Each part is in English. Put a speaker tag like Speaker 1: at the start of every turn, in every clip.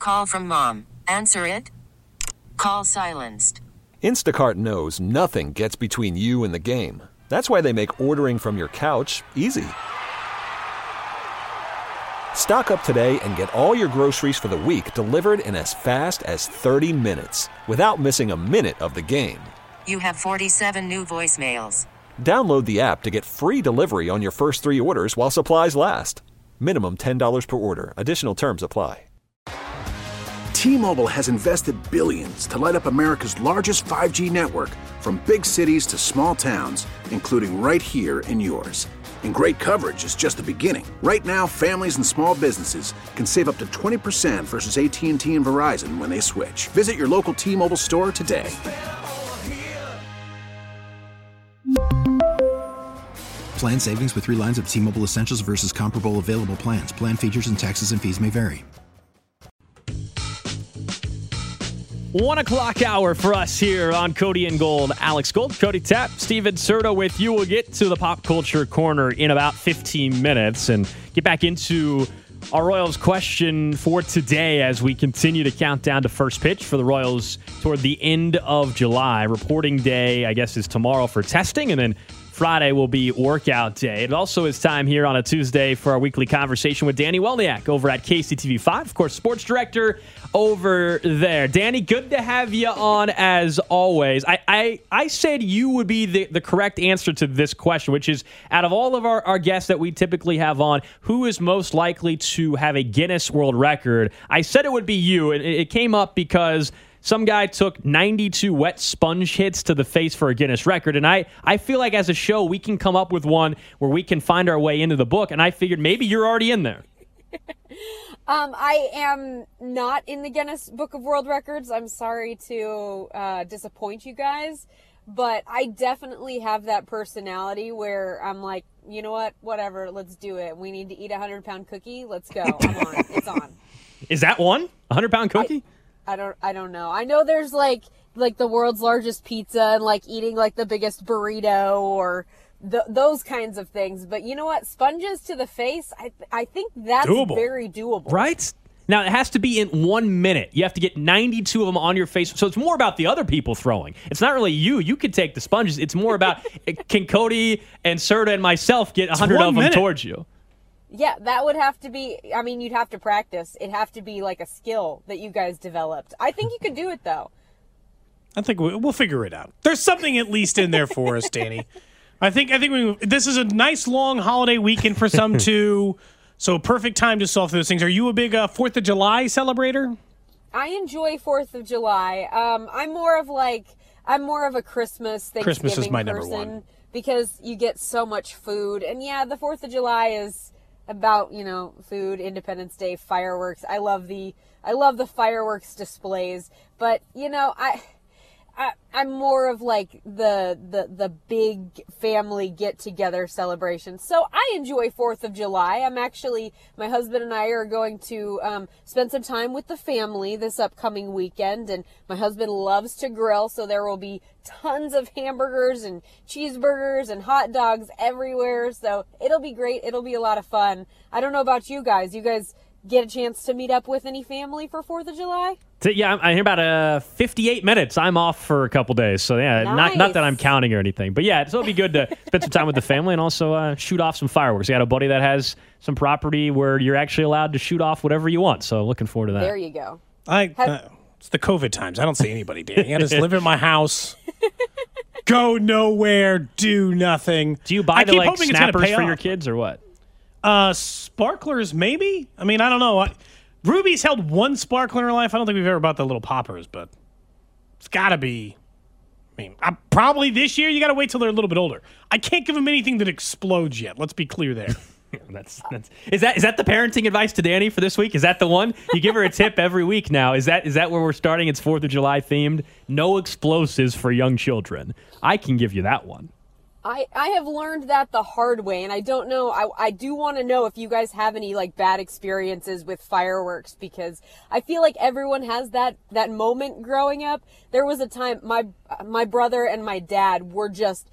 Speaker 1: Call from mom. Answer it. Call silenced.
Speaker 2: Instacart knows nothing gets between you and the game. That's why they make ordering from your couch easy. Stock up today and get all your groceries for the week delivered in as fast as 30 minutes without missing a minute of the game.
Speaker 1: You have 47 new voicemails.
Speaker 2: Download the app to get free delivery on your first 3 orders while supplies last. Minimum $10 per order. Additional terms apply.
Speaker 3: T-Mobile has invested billions to light up America's largest 5G network, from big cities to small towns, including right here in yours. And great coverage is just the beginning. Right now, families and small businesses can save up to 20% versus AT&T and Verizon when they switch. Visit your local T-Mobile store today.
Speaker 4: Plan savings with 3 lines of T-Mobile Essentials versus comparable available plans. Plan features and taxes and fees may vary.
Speaker 5: 1 o'clock hour for us here on Cody and Gold. Alex Gold, Cody Tapp, Steven Serta with you. We'll get to the Pop Culture Corner in about 15 minutes and get back into our Royals question for today as we continue to count down to first pitch for the Royals toward the end of July. Reporting day, I guess, is tomorrow for testing, and then Friday will be workout day. It also is time here on a Tuesday for our weekly conversation with Danny Welniak over at KCTV5, of course, sports director over there. Danny, good to have you on as always. I said you would be the correct answer to this question, which is, out of all of our guests that we typically have on, who is most likely to have a Guinness World Record? I said it would be you, and it came up because some guy took 92 wet sponge hits to the face for a Guinness record, and I feel like as a show we can come up with one where we can find our way into the book, and I figured maybe you're already in there.
Speaker 6: I am not in the Guinness Book of World Records. I'm sorry to disappoint you guys, but I definitely have that personality where I'm like, you know what, whatever, let's do it. We need to eat a 100-pound cookie. Let's go. I'm on. It's on.
Speaker 5: Is that one? A 100-pound cookie?
Speaker 6: I don't know. I know there's like the world's largest pizza and like eating like the biggest burrito or those kinds of things. But you know what? Sponges to the face, I think that's doable. Very doable.
Speaker 5: Right? Now, it has to be in 1 minute. You have to get 92 of them on your face. So it's more about the other people throwing. It's not really you. You could take the sponges. It's more about can Cody and Serta and myself get 100 of them towards you.
Speaker 6: Yeah, that would have to be, I mean, you'd have to practice. It'd have to be like a skill that you guys developed. I think you could do it, though.
Speaker 7: I think we'll figure it out. There's something at least in there for us, Danny. I think this is a nice long holiday weekend for some too, so perfect time to solve those things. Are you a big 4th of July celebrator?
Speaker 6: I enjoy 4th of July. I'm more of a Christmas, Thanksgiving
Speaker 7: Christmas is my
Speaker 6: person
Speaker 7: number one.
Speaker 6: because you get so much food. And yeah, the 4th of July is about, food, Independence Day, fireworks. I love the fireworks displays, but I'm more of like the big family get together celebration. So I enjoy 4th of July. My husband and I are going to spend some time with the family this upcoming weekend, and my husband loves to grill, so there will be tons of hamburgers and cheeseburgers and hot dogs everywhere. So it'll be great. It'll be a lot of fun. I don't know about you guys. You guys get a chance to meet up with any family for 4th of July?
Speaker 5: Yeah, I'm here about 58 minutes. I'm off for a couple days, so yeah,
Speaker 6: nice.
Speaker 5: not that I'm counting or anything. But yeah, so it'll be good to spend some time with the family and also shoot off some fireworks. I got a buddy that has some property where you're actually allowed to shoot off whatever you want, so looking forward to that.
Speaker 6: There you go.
Speaker 7: It's the COVID times. I don't see anybody, Danny. I just live in my house, go nowhere, do nothing.
Speaker 5: Do you buy the snappers for your kids or what?
Speaker 7: Sparklers, maybe? I mean, I don't know. Ruby's held one sparkler in her life. I don't think we've ever bought the little poppers, but it's got to be. I mean, probably this year. You got to wait till they're a little bit older. I can't give them anything that explodes yet. Let's be clear there.
Speaker 5: Is that the parenting advice to Danny for this week? Is that the one? You give her a tip every week now. Is that where we're starting? It's 4th of July themed. No explosives for young children. I can give you that one.
Speaker 6: I have learned that the hard way, and I don't know, I do want to know if you guys have any bad experiences with fireworks, because I feel like everyone has that moment growing up. There was a time my brother and my dad were just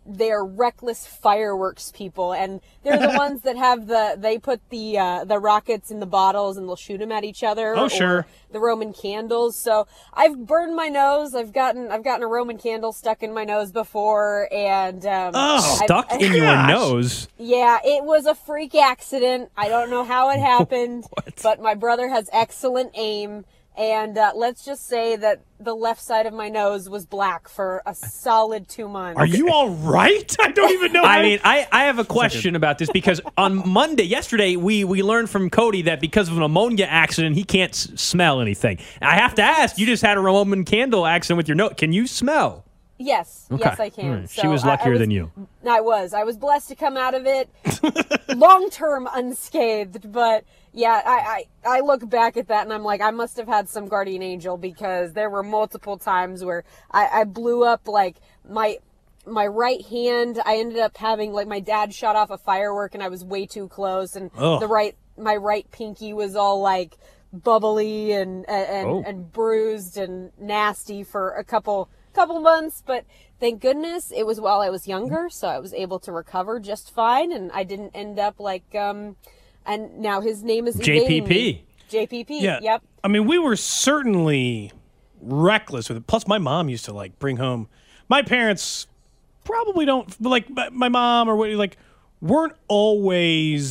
Speaker 6: they're reckless fireworks people, and they're the ones that have they put the rockets in the bottles and they'll shoot them at each other.
Speaker 7: Oh, sure.
Speaker 6: The Roman candles. So I've burned my nose. I've gotten a Roman candle stuck in my nose before, and
Speaker 5: stuck in your nose.
Speaker 6: Yeah, it was a freak accident. I don't know how it happened, but my brother has excellent aim. And let's just say that the left side of my nose was black for a solid 2 months.
Speaker 7: Are you all right? I don't even know.
Speaker 5: I mean, I have a question about this because on yesterday, we learned from Cody that because of an ammonia accident, he can't smell anything. I have to ask, you just had a Roman candle accident with your nose. Can you smell?
Speaker 6: Yes.
Speaker 5: Okay.
Speaker 6: Yes, I can.
Speaker 5: Right. She was luckier than you.
Speaker 6: I was blessed to come out of it long-term unscathed, but yeah, I look back at that and I'm like, I must have had some guardian angel, because there were multiple times where I blew up like my right hand. I ended up having, like, my dad shot off a firework and I was way too close, and my right pinky was all like bubbly and bruised and nasty for a couple months, but thank goodness it was while I was younger, so I was able to recover just fine, and I didn't end up like and now his name is
Speaker 5: JPP.
Speaker 6: JPP.
Speaker 7: Yeah.
Speaker 6: Yep.
Speaker 7: I mean, we were certainly reckless with it. Plus, my mom used to like bring home. My parents probably don't like my mom or what, like, weren't always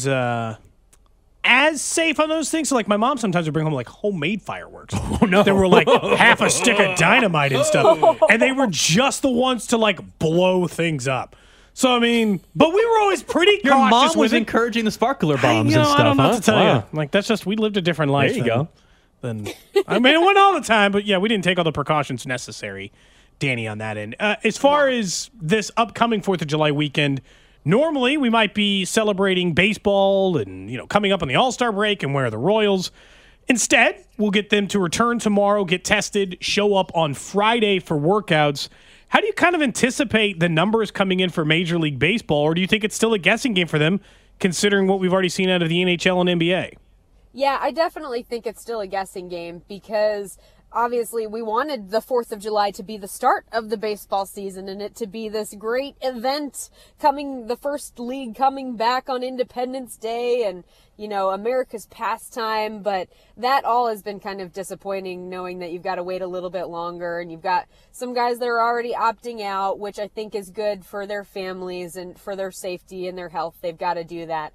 Speaker 7: as safe on those things. So, like, my mom sometimes would bring home like homemade fireworks.
Speaker 5: Oh no!
Speaker 7: There were like half a stick of dynamite and stuff, and they were just the ones to like blow things up. So, I mean, but we were always pretty
Speaker 5: Your
Speaker 7: cautious.
Speaker 5: mom was
Speaker 7: with
Speaker 5: encouraging the sparkler bombs and stuff,
Speaker 7: I don't know
Speaker 5: huh?
Speaker 7: what to tell
Speaker 5: Wow.
Speaker 7: you. Like, that's just, we lived a different life.
Speaker 5: There you go.
Speaker 7: I mean, it wasn't all the time, but yeah, we didn't take all the precautions necessary, Danny, on that end. As far as this upcoming 4th of July weekend, normally we might be celebrating baseball and, you know, coming up on the All-Star break and where are the Royals. Instead, we'll get them to return tomorrow, get tested, show up on Friday for workouts. How do you kind of anticipate the numbers coming in for Major League Baseball, or do you think it's still a guessing game for them, considering what we've already seen out of the NHL and NBA?
Speaker 6: Yeah, I definitely think it's still a guessing game, because obviously we wanted the 4th of July to be the start of the baseball season and it to be this great event the first league coming back on Independence Day and, you know, America's pastime. But that all has been kind of disappointing, knowing that you've got to wait a little bit longer, and you've got some guys that are already opting out, which I think is good for their families and for their safety and their health. They've got to do that.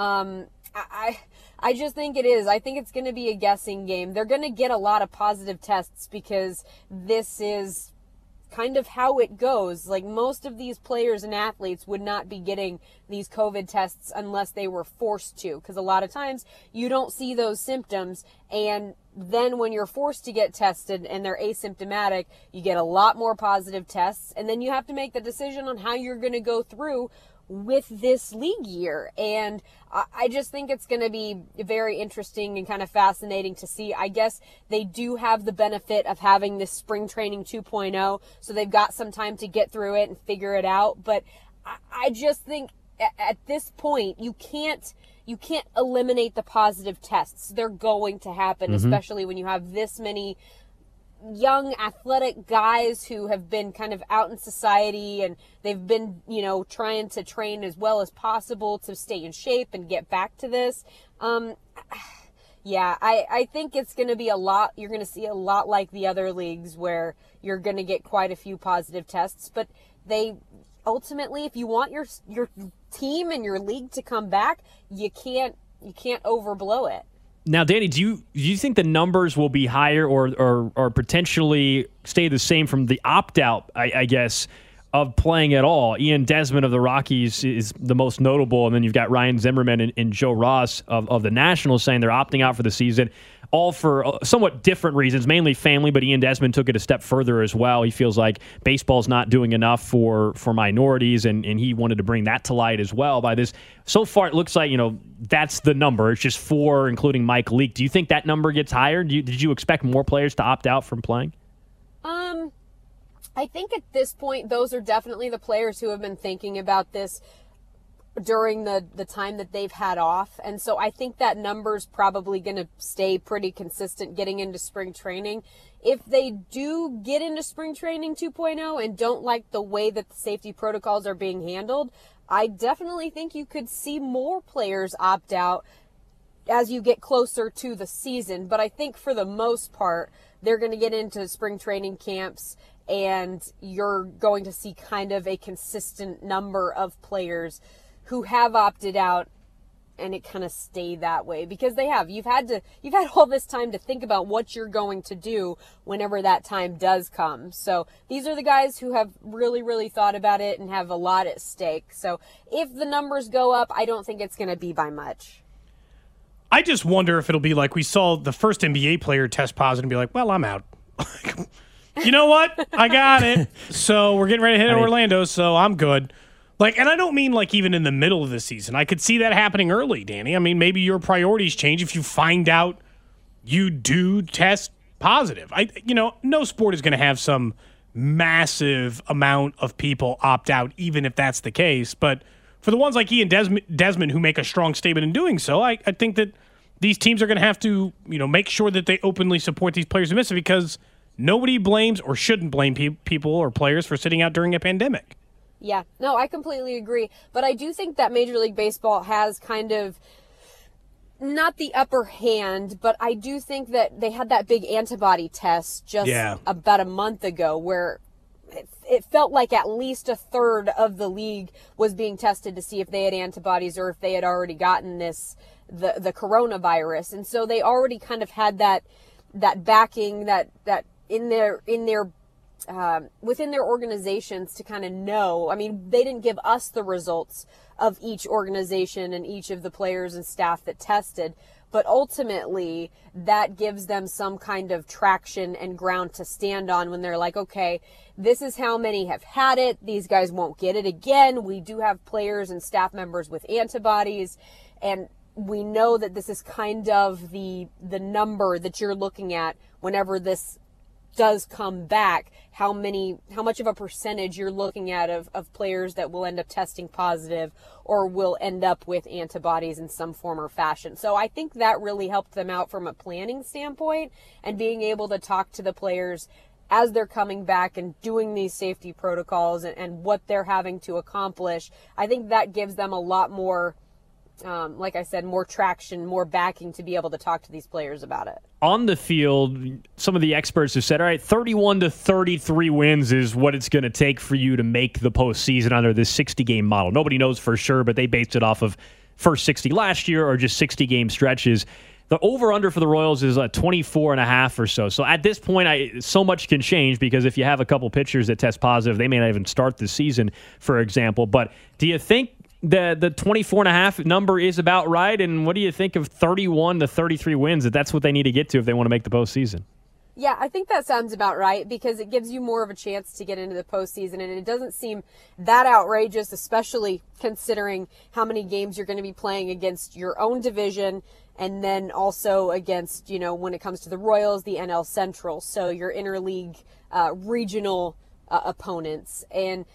Speaker 6: I just think it is. I think it's going to be a guessing game. They're going to get a lot of positive tests because this is kind of how it goes. Like, most of these players and athletes would not be getting these COVID tests unless they were forced to, because a lot of times you don't see those symptoms, and then when you're forced to get tested and they're asymptomatic, you get a lot more positive tests, and then you have to make the decision on how you're going to go through with this league year. And I just think it's going to be very interesting and kind of fascinating to see. I guess they do have the benefit of having this spring training 2.0, so they've got some time to get through it and figure it out. But I just think at this point, you can't eliminate the positive tests. They're going to happen, especially when you have this many young athletic guys who have been kind of out in society, and they've been, you know, trying to train as well as possible to stay in shape and get back to this. Yeah, I think it's going to be you're going to see a lot like the other leagues, where you're going to get quite a few positive tests, but they ultimately, if you want your team and your league to come back, you can't overblow it.
Speaker 5: Now, Danny, do you think the numbers will be higher or potentially stay the same from the opt-out, I guess, of playing at all? Ian Desmond of the Rockies is the most notable, and then you've got Ryan Zimmerman and Joe Ross of the Nationals saying they're opting out for the season, all for somewhat different reasons, mainly family, but Ian Desmond took it a step further as well. He feels like baseball's not doing enough for minorities, and he wanted to bring that to light as well by this. So far, it looks like, you know, that's the number. It's just 4, including Mike Leake. Do you think that number gets higher? Did you expect more players to opt out from playing?
Speaker 6: I think at this point, those are definitely the players who have been thinking about this during the time that they've had off. And so I think that number's probably going to stay pretty consistent getting into spring training. If they do get into spring training 2.0 and don't like the way that the safety protocols are being handled, I definitely think you could see more players opt out as you get closer to the season. But I think for the most part, they're going to get into spring training camps and you're going to see kind of a consistent number of players who have opted out, and it kind of stayed that way because you've had all this time to think about what you're going to do whenever that time does come. So these are the guys who have really, really thought about it and have a lot at stake. So if the numbers go up, I don't think it's going to be by much.
Speaker 7: I just wonder if it'll be like we saw the first NBA player test positive and be like, well, I'm out. You know what? I got it. So we're getting ready to hit Orlando, so I'm good. And I don't mean even in the middle of the season. I could see that happening early, Danny. I mean, maybe your priorities change if you find out you do test positive. No sport is going to have some massive amount of people opt out, even if that's the case. But for the ones like Ian Desmond who make a strong statement in doing so, I think that these teams are going to have to, make sure that they openly support these players who miss it because nobody blames or shouldn't blame people or players for sitting out during a pandemic.
Speaker 6: Yeah, no, I completely agree. But I do think that Major League Baseball has kind of not the upper hand, but I do think that they had that big antibody test just about a month ago where it felt like at least a third of the league was being tested to see if they had antibodies or if they had already gotten the coronavirus. And so they already kind of had that backing that in their within their organizations to kind of know. I mean, they didn't give us the results of each organization and each of the players and staff that tested, but ultimately that gives them some kind of traction and ground to stand on when they're like, okay, this is how many have had it. These guys won't get it again. We do have players and staff members with antibodies, and we know that this is kind of the number that you're looking at whenever this does come back, how much of a percentage you're looking at of players that will end up testing positive or will end up with antibodies in some form or fashion. So I think that really helped them out from a planning standpoint and being able to talk to the players as they're coming back and doing these safety protocols and what they're having to accomplish. I think that gives them a lot more, like I said, more traction, more backing to be able to talk to these players about it.
Speaker 5: On the field, some of the experts have said, all right, 31 to 33 wins is what it's going to take for you to make the postseason under this 60-game model. Nobody knows for sure, but they based it off of first 60 last year or just 60-game stretches. The over-under for the Royals is 24.5 or so. So at this point, so much can change because if you have a couple pitchers that test positive, they may not even start the season, for example. But do you think the 24.5 number is about right? And what do you think of 31 to 33 wins, if that's what they need to get to if they want to make the postseason?
Speaker 6: Yeah, I think that sounds about right because it gives you more of a chance to get into the postseason, and it doesn't seem that outrageous, especially considering how many games you're going to be playing against your own division and then also against, when it comes to the Royals, the NL Central, so your interleague regional opponents. And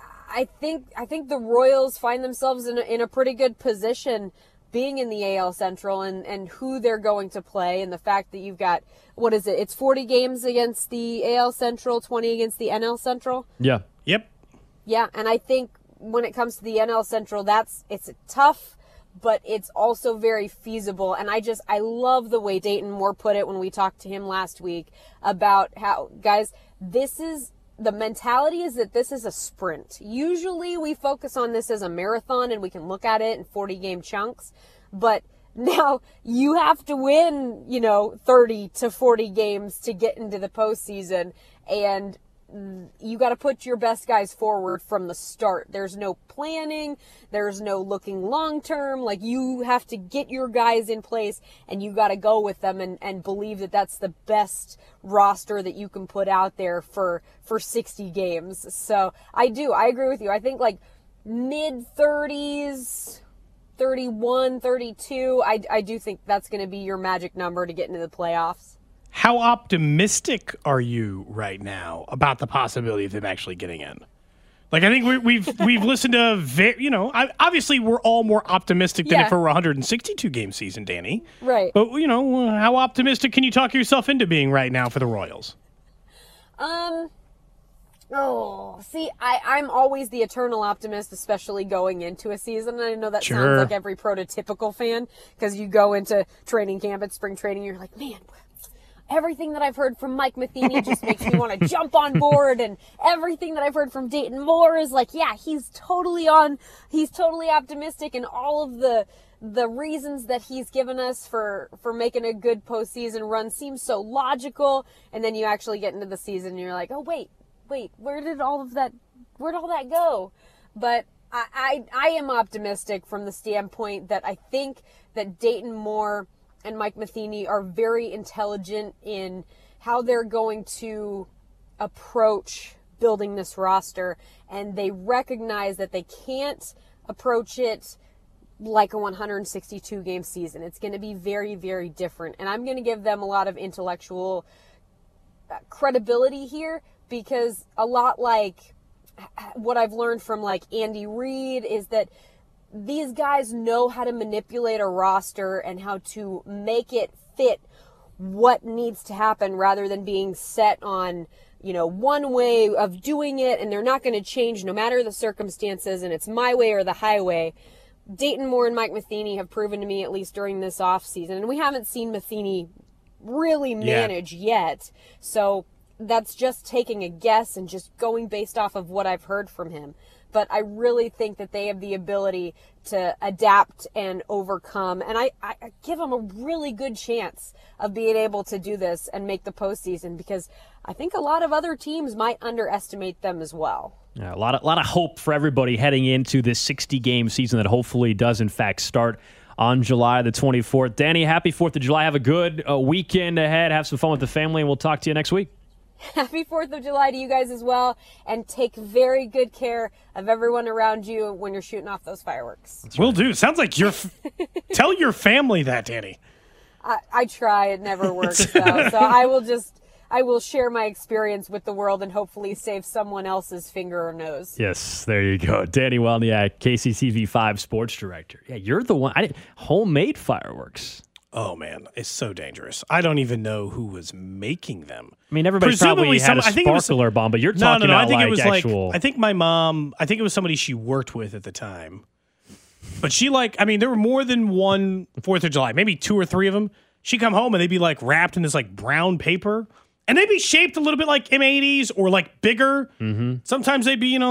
Speaker 6: I think the Royals find themselves in a pretty good position being in the AL Central and who they're going to play, and the fact that you've got, what is it? It's 40 games against the AL Central, 20 against the NL Central.
Speaker 5: Yeah.
Speaker 7: Yep.
Speaker 6: Yeah, and I think when it comes to the NL Central, it's tough, but it's also very feasible. And I love the way Dayton Moore put it when we talked to him last week about how, guys, the mentality is that this is a sprint. Usually we focus on this as a marathon and we can look at it in 40-game chunks, but now you have to win, 30 to 40 games to get into the postseason, and you got to put your best guys forward from the start. There's no planning. There's no looking long term. Like, you have to get your guys in place and you got to go with them and believe that that's the best roster that you can put out there for 60 games. So I agree with you. I think like mid 30s, 31, 32, I do think that's going to be your magic number to get into the playoffs.
Speaker 7: How optimistic are you right now about the possibility of them actually getting in? Like, I think we've listened to, obviously we're all more optimistic than if it were a 162-game season, Danny.
Speaker 6: Right.
Speaker 7: But, how optimistic can you talk yourself into being right now for the Royals?
Speaker 6: I'm always the eternal optimist, especially going into a season. And I know that sounds like every prototypical fan, because you go into training camp at spring training, you're like, man, everything that I've heard from Mike Matheny just makes me want to jump on board, and everything that I've heard from Dayton Moore is like, yeah, he's totally optimistic, and all of the reasons that he's given us for making a good postseason run seems so logical. And then you actually get into the season and you're like, oh wait, where'd all that go? But I am optimistic from the standpoint that I think that Dayton Moore and Mike Matheny are very intelligent in how they're going to approach building this roster, and they recognize that they can't approach it like a 162-game season. It's going to be very, very different, and I'm going to give them a lot of intellectual credibility here, because a lot like what I've learned from like Andy Reid is that these guys know how to manipulate a roster and how to make it fit what needs to happen, rather than being set on, one way of doing it, and they're not going to change no matter the circumstances, and it's my way or the highway. Dayton Moore and Mike Matheny have proven to me, at least during this offseason, and we haven't seen Matheny really manage yet, so that's just taking a guess and just going based off of what I've heard from him. But I really think that they have the ability to adapt and overcome. And I give them a really good chance of being able to do this and make the postseason, because I think a lot of other teams might underestimate them as well.
Speaker 5: Yeah, a lot of hope for everybody heading into this 60-game season that hopefully does, in fact, start on July the 24th. Danny, happy 4th of July. Have a good weekend ahead. Have some fun with the family, and we'll talk to you next week.
Speaker 6: Happy 4th of July to you guys as well, and take very good care of everyone around you when you're shooting off those fireworks.
Speaker 7: Will do. Sounds like you're tell your family that, Danny.
Speaker 6: I try. It never works, though. So I will share my experience with the world and hopefully save someone else's finger or nose.
Speaker 5: Yes, there you go. Danny Welniak, KCTV5 sports director. Yeah, you're the one. Homemade fireworks.
Speaker 7: Oh, man, it's so dangerous. I don't even know who was making them.
Speaker 5: I mean, everybody probably had a sparkler bomb, but you're talking about actual...
Speaker 7: I think my mom, it was somebody she worked with at the time. But she there were more than one 4th of July, maybe 2 or 3 of them. She'd come home and they'd be wrapped in this brown paper. And they'd be shaped a little bit like M80s or bigger. Mm-hmm. Sometimes they'd be,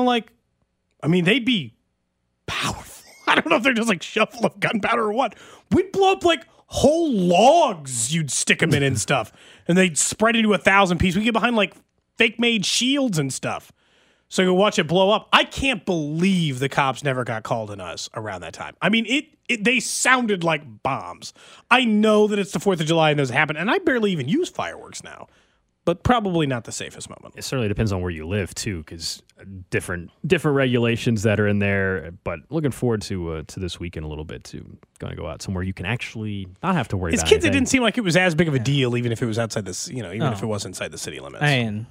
Speaker 7: they'd be powerful. I don't know if they're just shovel of gunpowder or what. We'd blow up whole logs, you'd stick them in and stuff, and they'd spread into 1,000 pieces. We get behind fake made shields and stuff, so you watch it blow up. I can't believe the cops never got called on us around that time. I mean, they sounded like bombs. I know that it's the 4th of July and those happen, and I barely even use fireworks now, but probably not the safest moment.
Speaker 5: It certainly depends on where you live too, because different regulations that are in there. But looking forward to this weekend a little bit too. Going to go out somewhere you can actually not have to worry about.
Speaker 7: As kids, it didn't seem like it was as big of a deal, even if it was outside this. Even if it was inside the city limits.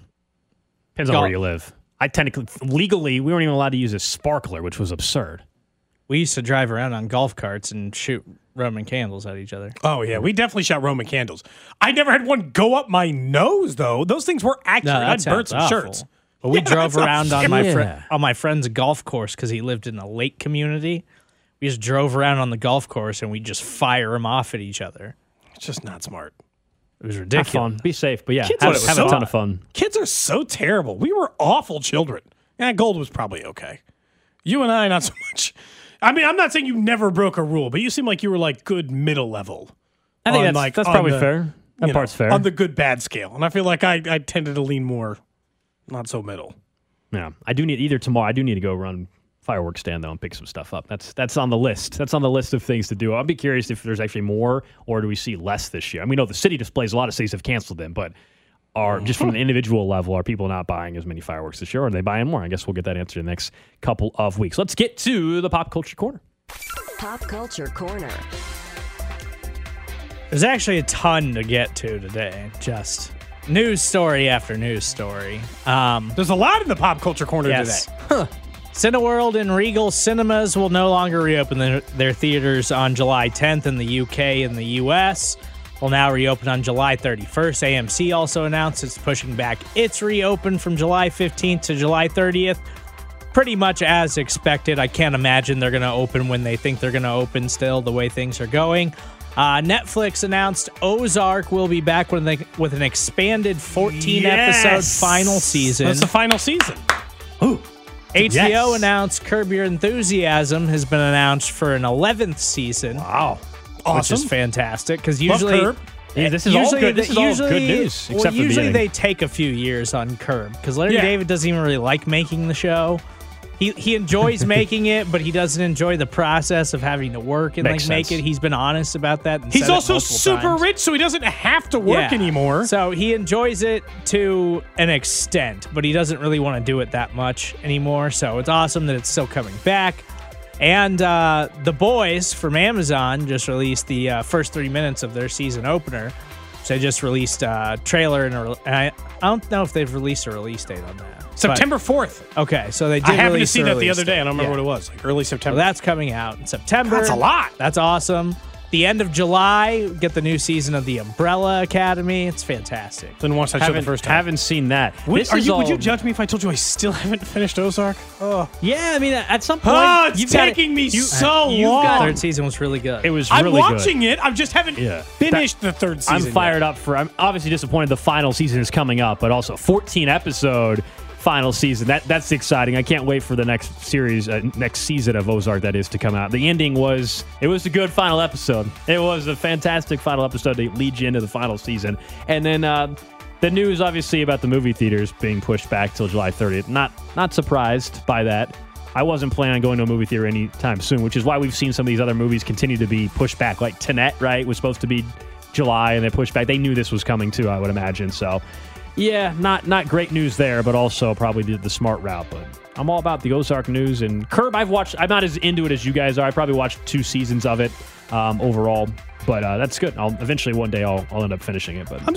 Speaker 5: Depends on where you live. Legally, we weren't even allowed to use a sparkler, which was absurd.
Speaker 8: We used to drive around on golf carts and shoot Roman candles at each other.
Speaker 7: Oh, yeah. We definitely shot Roman candles. I never had one go up my nose, though. Those things were accurate. I'd burnt some shirts.
Speaker 8: But we drove around on my friend's golf course because he lived in a lake community. We just drove around on the golf course and we just fire them off at each other.
Speaker 7: It's just not smart.
Speaker 8: It was ridiculous.
Speaker 5: Have fun. Be safe. But yeah, have a ton of fun.
Speaker 7: Kids are so terrible. We were awful children. Yeah, Gold was probably okay. You and I, not so much. I mean, I'm not saying you never broke a rule, but you seem like you were good middle level.
Speaker 5: I think that's probably fair. That part's fair.
Speaker 7: On the good bad scale. And I feel like I tended to lean more not so middle.
Speaker 5: Yeah. I do need to go run fireworks stand though and pick some stuff up. That's on the list. That's on the list of things to do. I'll be curious if there's actually more or do we see less this year. I mean, we know the city displays, a lot of cities have canceled them, but are just from an individual level, are people not buying as many fireworks this year, or are they buying more? I guess we'll get that answer in the next couple of weeks. Let's get to the Pop Culture Corner.
Speaker 1: Pop Culture Corner.
Speaker 8: There's actually a ton to get to today. Just news story after news story.
Speaker 7: There's a lot in the Pop Culture Corner today.
Speaker 8: Huh. Cineworld and Regal Cinemas will no longer reopen their theaters on July 10th in the UK and the US. Will now reopen on July 31st. AMC also announced it's pushing back its reopen from July 15th to July 30th. Pretty much as expected. I can't imagine they're going to open when they think they're going to open still, the way things are going. Netflix announced Ozark will be back with an expanded 14-episode final season.
Speaker 7: That's the final season.
Speaker 8: Ooh. HBO announced Curb Your Enthusiasm has been announced for an 11th season.
Speaker 7: Wow. Awesome.
Speaker 8: Which is fantastic, because usually...
Speaker 7: Curb.
Speaker 5: Yeah, this is all good. This is all good news. Except for
Speaker 8: usually
Speaker 5: the
Speaker 8: they take a few years on Curb, because Larry David doesn't even really like making the show. He enjoys making it, but he doesn't enjoy the process of having to work and make it. He's been honest about that. And
Speaker 7: he's
Speaker 8: said
Speaker 7: also
Speaker 8: it
Speaker 7: super
Speaker 8: times.
Speaker 7: rich, so he doesn't have to work anymore.
Speaker 8: So he enjoys it to an extent, but he doesn't really want to do it that much anymore. So it's awesome that it's still coming back. And The Boys from Amazon just released the first 3 minutes of their season opener. So they just released a trailer, and I don't know if they've released a release date on that.
Speaker 7: September 4th.
Speaker 8: Okay, so they did.
Speaker 7: I happened to
Speaker 8: release
Speaker 7: see
Speaker 8: the
Speaker 7: that the
Speaker 8: release
Speaker 7: other day.
Speaker 8: date.
Speaker 7: I don't remember what it was. Like early September.
Speaker 8: So that's coming out in September.
Speaker 7: That's a lot.
Speaker 8: That's awesome. The end of July, get the new season of The Umbrella Academy. It's fantastic.
Speaker 7: Didn't watch that show the first time.
Speaker 5: Haven't seen that.
Speaker 7: Would you judge me if I told you I still haven't finished Ozark? Oh.
Speaker 5: Yeah, I mean, at some point...
Speaker 7: it's taking me so long.
Speaker 8: Third season was really good.
Speaker 5: It was really good.
Speaker 7: I'm watching it. I just haven't finished the third season
Speaker 5: I'm fired up for... I'm obviously disappointed the final season is coming up, but also 14-episode final season. That's exciting. I can't wait for the next series, next season of Ozark, that is, to come out. The ending was a good final episode. It was a fantastic final episode to lead you into the final season. And then the news, obviously, about the movie theaters being pushed back till July 30th. Not surprised by that. I wasn't planning on going to a movie theater anytime soon, which is why we've seen some of these other movies continue to be pushed back. Like Tenet, right, was supposed to be July, and they pushed back. They knew this was coming too, I would imagine. So, yeah, not great news there, but also probably did the smart route. But I'm all about the Ozark news. And Curb, I'm not as into it as you guys are. I probably watched 2 seasons of it overall. But that's good. Eventually one day I'll end up finishing it. But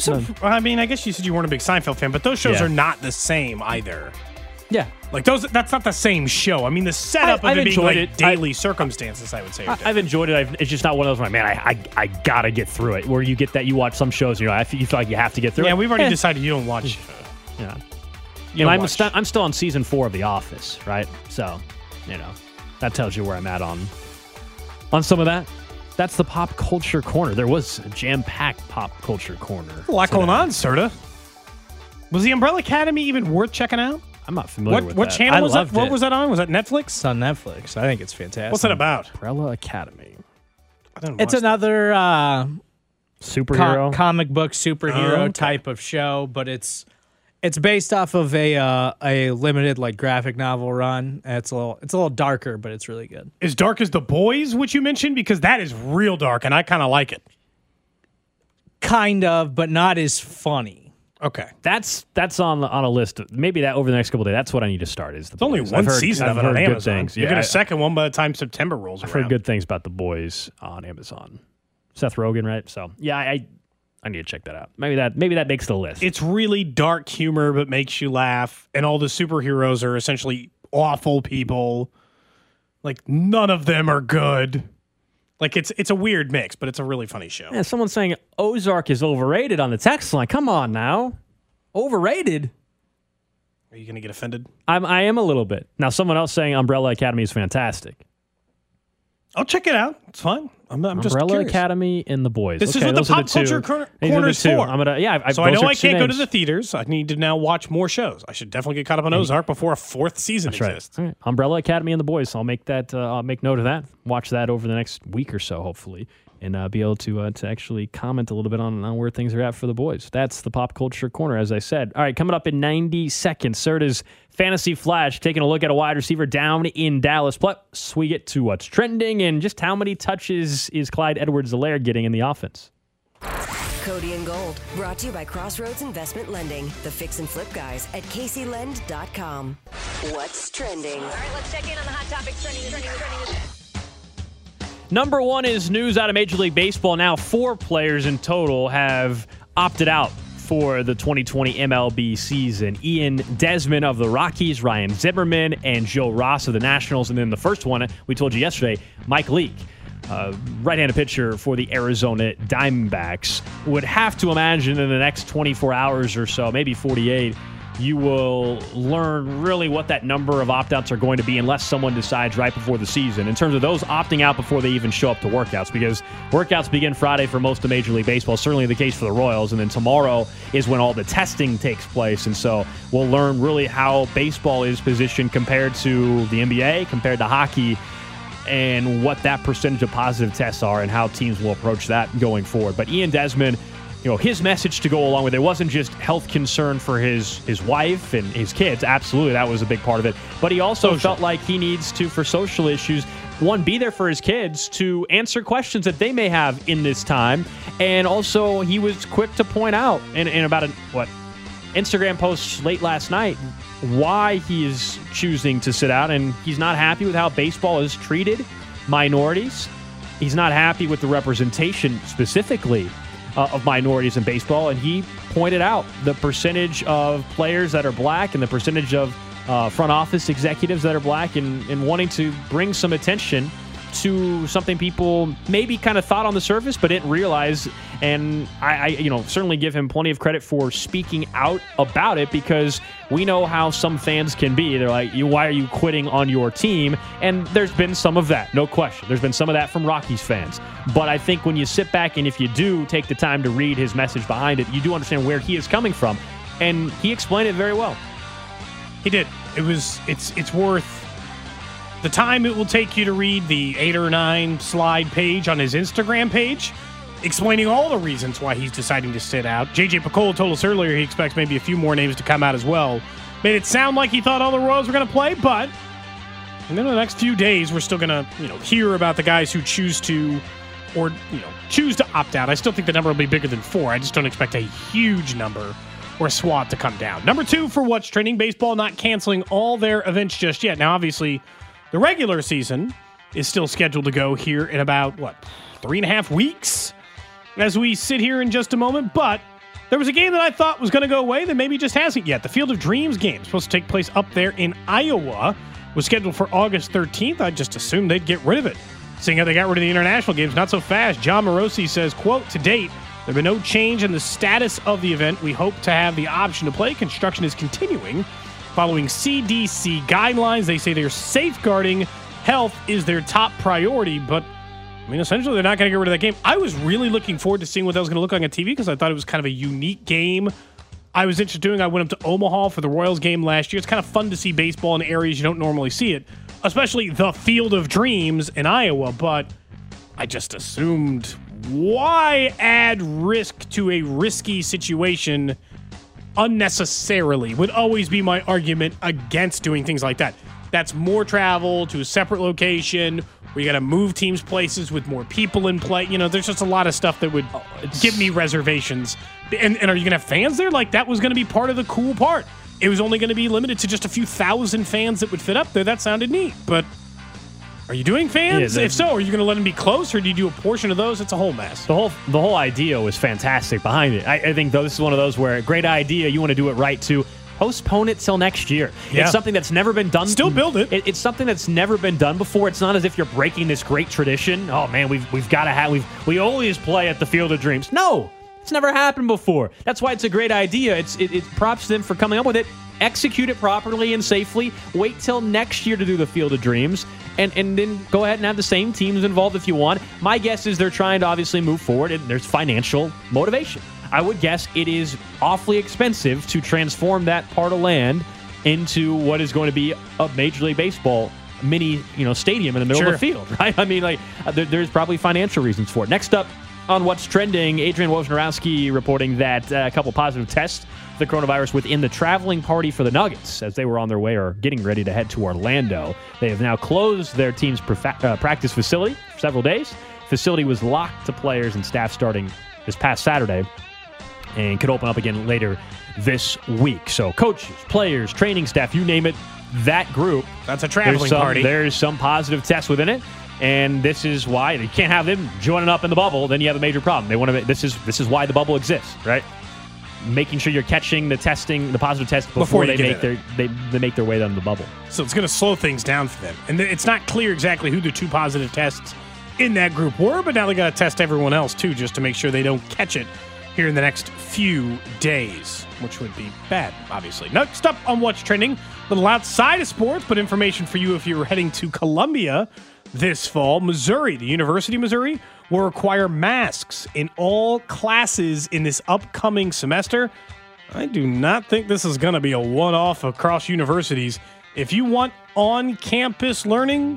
Speaker 7: I guess you said you weren't a big Seinfeld fan, but those shows are not the same either.
Speaker 5: Yeah.
Speaker 7: Like that's not the same show. I mean, the setup of it being like daily circumstances, I would say.
Speaker 5: I've enjoyed it. It's just not one of those, I gotta get through it. Where you get that, you watch some shows, and you feel like you have to get through it.
Speaker 7: Yeah, we've already decided you don't watch.
Speaker 5: Yeah. I'm still on season 4 of The Office, right? So, that tells you where I'm at on some of that. That's the Pop Culture Corner. There was a jam-packed Pop Culture Corner.
Speaker 7: A lot going on, Serta. Was the Umbrella Academy even worth checking out?
Speaker 5: I'm not familiar with
Speaker 7: what
Speaker 5: that.
Speaker 7: channel was that? What was that on? Was that Netflix?
Speaker 8: It's on Netflix. I think it's fantastic.
Speaker 7: What's it about?
Speaker 5: Umbrella Academy.
Speaker 8: It's another
Speaker 5: superhero
Speaker 8: comic book superhero type of show, but it's based off of a limited graphic novel run. It's a little darker, but it's really good.
Speaker 7: As dark as The Boys, which you mentioned, because that is real dark, and I kind of like it.
Speaker 8: Kind of, but not as funny.
Speaker 7: Okay,
Speaker 5: that's on a list. Maybe that over the next couple of days. That's what I need to start. Is The Boys.
Speaker 7: Only one season of it on Amazon.
Speaker 5: Things.
Speaker 7: You get a second one by the time September rolls around.
Speaker 5: I've heard good things about The Boys on Amazon. Seth Rogen, right? So yeah, I need to check that out. Maybe that makes the list.
Speaker 7: It's really dark humor, but makes you laugh. And all the superheroes are essentially awful people. Like none of them are good. Like it's a weird mix, but it's a really funny show.
Speaker 5: Yeah, someone's saying Ozark is overrated on the text line. Come on now, overrated.
Speaker 7: Are you going to get offended?
Speaker 5: I am a little bit. Now, someone else saying Umbrella Academy is fantastic.
Speaker 7: I'll check it out. It's fine. I'm just
Speaker 5: Umbrella
Speaker 7: curious.
Speaker 5: Academy and The Boys.
Speaker 7: This is what the Pop Culture Corner is for. So I know I can't go to the theaters. I need to now watch more shows. I should definitely get caught up on Ozark before a 4th season exists.
Speaker 5: Right. All right. Umbrella Academy and The Boys. So I'll make that. I'll make note of that. Watch that over the next week or so, hopefully, and be able to actually comment a little bit on where things are at for The Boys. That's the Pop Culture Corner, as I said. All right, coming up in 90 seconds, Serta's Fantasy Flash, taking a look at a wide receiver down in Dallas. Plus, we get to what's trending and just how many touches is Clyde Edwards-Helaire getting in the offense.
Speaker 9: Cody and Gold, brought to you by Crossroads Investment Lending, the fix and flip guys at CaseyLend.com. What's trending?
Speaker 10: All right, let's check in on the hot topics trending.
Speaker 5: Number 1 is news out of Major League Baseball. Now 4 players in total have opted out for the 2020 MLB season. Ian Desmond of the Rockies, Ryan Zimmerman, and Joe Ross of the Nationals. And then the first one, we told you yesterday, Mike Leake, right-handed pitcher for the Arizona Diamondbacks. Would have to imagine in the next 24 hours or so, maybe 48, you will learn really what that number of opt-outs are going to be unless someone decides right before the season in terms of those opting out before they even show up to workouts, because workouts begin Friday for most of Major League Baseball, certainly the case for the Royals, and then tomorrow is when all the testing takes place. And so we'll learn really how baseball is positioned compared to the NBA, compared to hockey, and what that percentage of positive tests are and how teams will approach that going forward. But Ian Desmond, his message to go along with it wasn't just health concern for his wife and his kids. Absolutely, that was a big part of it. But he also felt like he needs to, for social issues, one, be there for his kids to answer questions that they may have in this time. And also, he was quick to point out in about Instagram post late last night why he is choosing to sit out, and he's not happy with how baseball has treated minorities. He's not happy with the representation specifically of minorities in baseball, and he pointed out the percentage of players that are black and the percentage of front office executives that are black, and wanting to bring some attention to something people maybe kind of thought on the surface but didn't realize. And I certainly give him plenty of credit for speaking out about it, because we know how some fans can be. They're like, why are you quitting on your team? And there's been some of that, no question. There's been some of that from Rockies fans. But I think when you sit back and if you do take the time to read his message behind it, you do understand where he is coming from. And he explained it very well.
Speaker 7: He did. It's worth the time it will take you to read the 8 or 9 slide page on his Instagram page, explaining all the reasons why he's deciding to sit out. JJ Picola told us earlier he expects maybe a few more names to come out as well. Made it sound like he thought all the Royals were going to play, but in the next few days we're still going to hear about the guys who choose to opt out. I still think the number will be bigger than 4. I just don't expect a huge number or swath to come down. Number 2 for what's trending, baseball not canceling all their events just yet. Now, obviously, the regular season is still scheduled to go here in about, 3.5 weeks as we sit here in just a moment. But there was a game that I thought was going to go away that maybe just hasn't yet. The Field of Dreams game, supposed to take place up there in Iowa, was scheduled for August 13th. I just assumed they'd get rid of it. Seeing how they got rid of the international games, not so fast. John Morosi says, quote, to date, there have been no change in the status of the event. We hope to have the option to play. Construction is continuing. Following CDC guidelines, they say they're safeguarding health is their top priority, but essentially they're not going to get rid of that game. I was really looking forward to seeing what that was going to look like on TV because I thought it was kind of a unique game. I was interested in doing. I went up to Omaha for the Royals game last year. It's kind of fun to see baseball in areas you don't normally see it, especially the Field of Dreams in Iowa, but I just assumed, why add risk to a risky situation unnecessarily would always be my argument against doing things like that. That's more travel to a separate location. We got to move teams places with more people in play. There's just a lot of stuff that would give me reservations. And are you going to have fans there? That was going to be part of the cool part. It was only going to be limited to just a few thousand fans that would fit up there. That sounded neat. But are you doing fans? If so, are you going to let them be close, or do you do a portion of those? It's a whole mess.
Speaker 5: The whole idea was fantastic behind it. I think this is one of those where great idea, you want to do it right too. Postpone it till next year. Yeah. It's something that's never been done.
Speaker 7: Still build it.
Speaker 5: It's something that's never been done before. It's not as if you're breaking this great tradition. Oh man, we've got to have we always play at the Field of Dreams. No, it's never happened before. That's why it's a great idea. It props them for coming up with it. Execute it properly and safely. Wait till next year to do the Field of Dreams, and then go ahead and have the same teams involved if you want. My guess is they're trying to obviously move forward, and there's financial motivation. I would guess it is awfully expensive to transform that part of land into what is going to be a Major League Baseball mini, stadium in the middle of the field, right? There's probably financial reasons for it. Next up on What's Trending, Adrian Wojnarowski reporting that a couple positive tests for the coronavirus within the traveling party for the Nuggets as they were on their way or getting ready to head to Orlando. They have now closed their team's practice facility for several days. The facility was locked to players and staff starting this past Saturday and could open up again later this week. So coaches, players, training staff, you name it, that group.
Speaker 7: That's a traveling party.
Speaker 5: There's some positive tests within it. And this is why you can't have them joining up in the bubble. Then you have a major problem. They want to. This is why the bubble exists, right? making sure you're catching the positive test before they make their way down the bubble.
Speaker 7: So it's going to slow things down for them. And it's not clear exactly who the 2 positive tests in that group were, but now they got to test everyone else too, just to make sure they don't catch it here in the next few days, which would be bad, obviously. Next up on What's Trending, a little outside of sports, but information for you if you were heading to Columbia this fall. Missouri, the University of Missouri, will require masks in all classes in this upcoming semester. I do not think this is going to be a one-off across universities. If you want on-campus learning,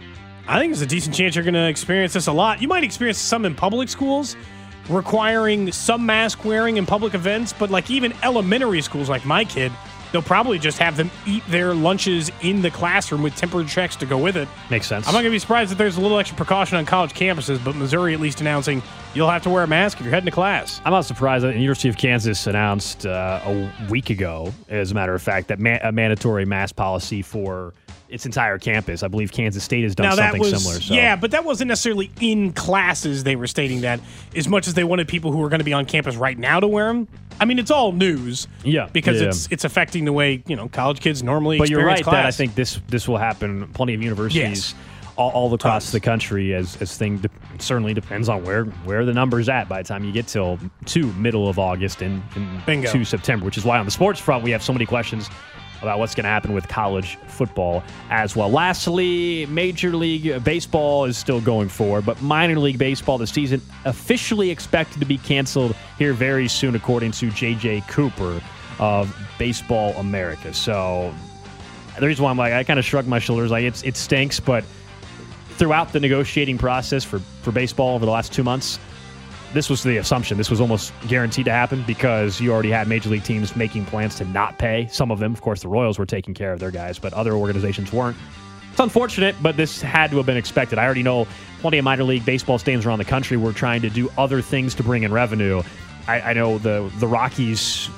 Speaker 7: I think there's a decent chance you're going to experience this a lot. You might experience some in public schools, requiring some mask wearing in public events, but like even elementary schools like my kid, they'll probably just have them eat their lunches in the classroom with temperature checks to go with it.
Speaker 5: Makes sense.
Speaker 7: I'm not going to be surprised if there's a little extra precaution on college campuses, but Missouri at least announcing you'll have to wear a mask if you're heading to class.
Speaker 5: I'm not surprised that the University of Kansas announced a week ago, as a matter of fact, that a mandatory mask policy for its entire campus. I believe Kansas State has done something similar. So.
Speaker 7: Yeah, but that wasn't necessarily in classes they were stating that, as much as they wanted people who were going to be on campus right now to wear them. I mean, it's all news.
Speaker 5: Yeah.
Speaker 7: Because it's affecting the way, college kids normally experience
Speaker 5: But you're right
Speaker 7: class.
Speaker 5: that I think this will happen plenty of universities all across the country as things certainly depends on where the number's at by the time you get to middle of August and to September, which is why on the sports front we have so many questions about what's going to happen with college football as well. Lastly, Major League Baseball is still going forward, but minor league baseball, the season officially expected to be canceled here very soon, according to J.J. Cooper of Baseball America. So the reason why I kind of shrugged my shoulders, it stinks, but throughout the negotiating process for baseball over the last 2 months, this was the assumption. This was almost guaranteed to happen because you already had major league teams making plans to not pay. Some of them, of course, the Royals were taking care of their guys, but other organizations weren't. It's unfortunate, but this had to have been expected. I already know plenty of minor league baseball stadiums around the country were trying to do other things to bring in revenue. I know the Rockies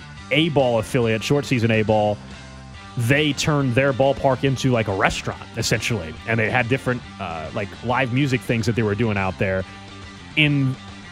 Speaker 5: A-ball affiliate, short season A-ball, they turned their ballpark into like a restaurant, essentially. And they had different live music things that they were doing out there in